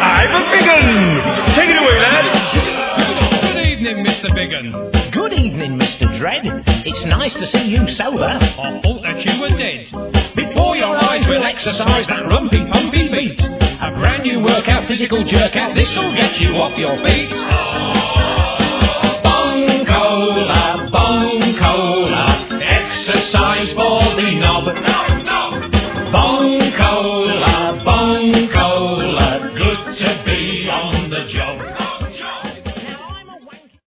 I'm a big un. Take it away, lads. Good evening, Mr. Biggin. Good evening, Mr. Dread. It's nice to see you sober. I thought that you were dead. Before your eyes we'll exercise that rumpy pumpy beat. A brand new workout, physical jerk out. This'll get you off your feet.